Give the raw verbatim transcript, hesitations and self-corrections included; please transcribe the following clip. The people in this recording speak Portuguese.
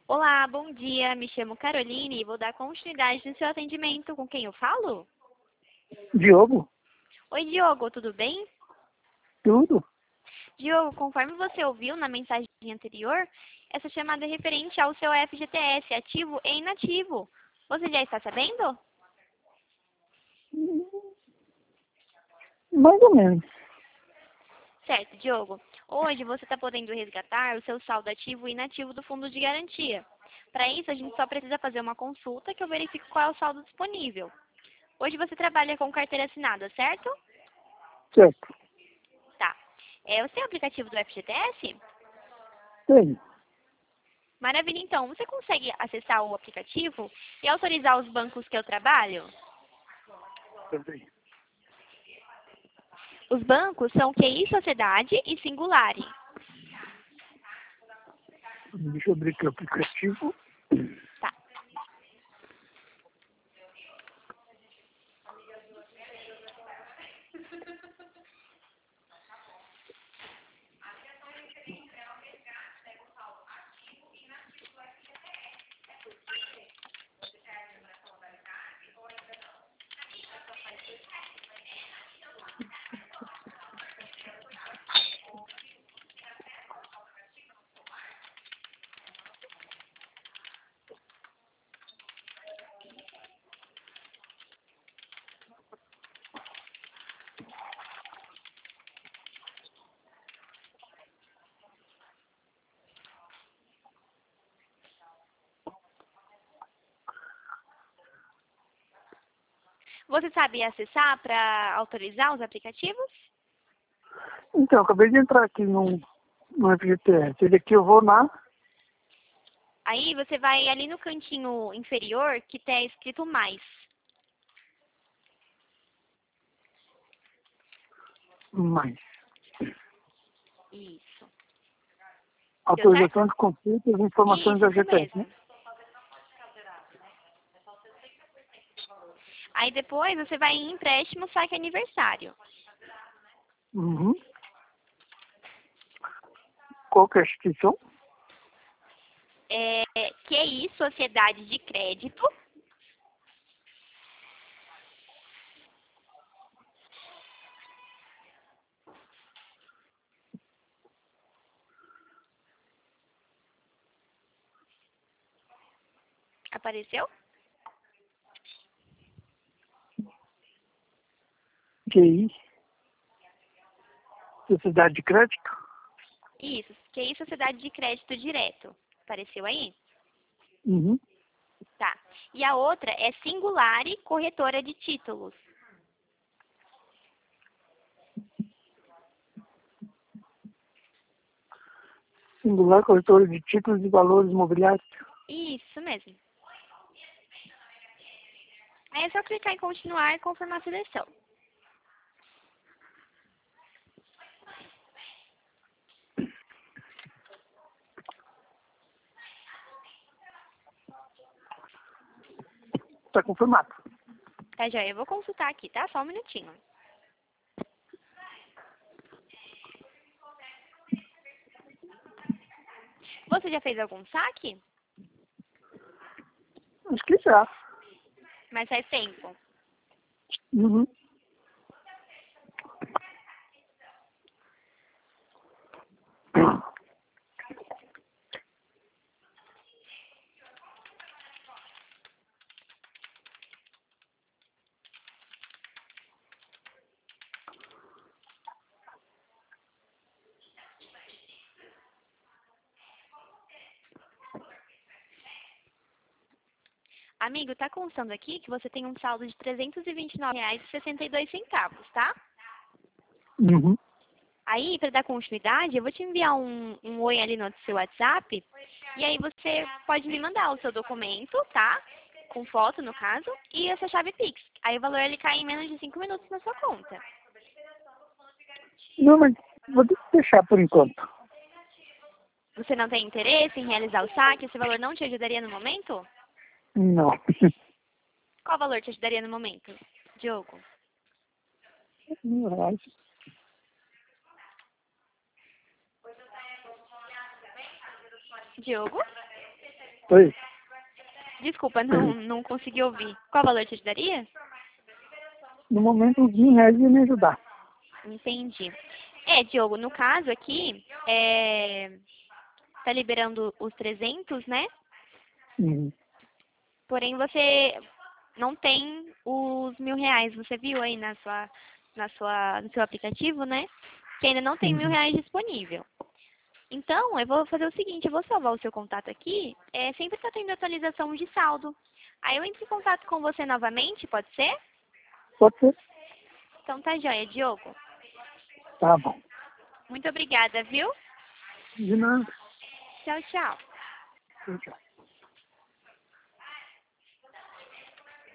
Olá, bom dia. Me chamo Caroline e vou dar continuidade no seu atendimento. Com quem eu falo? Diogo, Oi, Diogo, tudo bem? tudo? Diogo, conforme você ouviu na mensagem anterior, essa chamada é referente ao seu F G T S ativo e inativo. Você já está sabendo? Mais ou menos. Certo, Diogo. Hoje você está podendo resgatar o seu saldo ativo e inativo do fundo de garantia. Para isso, a gente só precisa fazer uma consulta que eu verifico qual é o saldo disponível. Hoje você trabalha com carteira assinada, certo? Certo. Tá. É, você tem o aplicativo do F G T S? Tem. Maravilha, então. Você consegue acessar o aplicativo e autorizar os bancos que eu trabalho? Peraí. Os bancos são Q I Sociedade e Singulari. Deixa eu abrir aqui o aplicativo. Tá. Você sabe acessar para autorizar os aplicativos? Então, acabei de entrar aqui no, no F G T S. Ele aqui eu vou na Aí você vai ali no cantinho inferior que tem escrito mais. mais. Isso. Deu certo? Autorização de consultas e informações Isso, da isso G T S, né? mesmo. Aí depois você vai em empréstimo, saque aniversário. Uhum. Qual que é a instituição? É, Q I Sociedade de Crédito. Apareceu? Q I. Sociedade de Crédito? Isso, Q I Sociedade de Crédito Direto. Apareceu aí? Uhum. Tá. E a outra é Singulari Corretora de Títulos. Singular corretora de títulos e valores imobiliários. Isso mesmo. Aí é só clicar em continuar e confirmar a seleção. Está confirmado. Tá, já eu vou consultar aqui, tá? Só um minutinho. Você já fez algum saque? Acho que já. Mas faz tempo. Uhum. Amigo, tá constando aqui que você tem um saldo de trezentos e vinte e nove reais e sessenta e dois centavos, tá? Uhum. Aí, para dar continuidade, eu vou te enviar um, um oi ali no seu WhatsApp. E aí você pode me mandar o seu documento, tá? Com foto, no caso, e essa chave Pix. Aí o valor ele cai em menos de cinco minutos na sua conta. Não, mas vou deixar por enquanto. Você não tem interesse em realizar o saque? Esse valor não te ajudaria no momento? Não. Qual valor te ajudaria no momento, Diogo? Mil reais. Diogo? Oi. Desculpa, não, não consegui ouvir. Qual valor te ajudaria? No momento, uns mil reais ia me ajudar. Entendi. É, Diogo, no caso aqui, é, tá liberando os trezentos, né? Uhum. Porém, você não tem os mil reais. Você viu aí na sua, na sua, no seu aplicativo, né? Que ainda não tem mil Uhum. reais disponível. Então, eu vou fazer o seguinte, eu vou salvar o seu contato aqui. É, sempre está tendo atualização de saldo. Aí eu entro em contato com você novamente, pode ser? Pode ser? Então tá joia, Diogo. Tá bom. Muito obrigada, viu? De nada. Tchau, tchau. Tchau, tchau.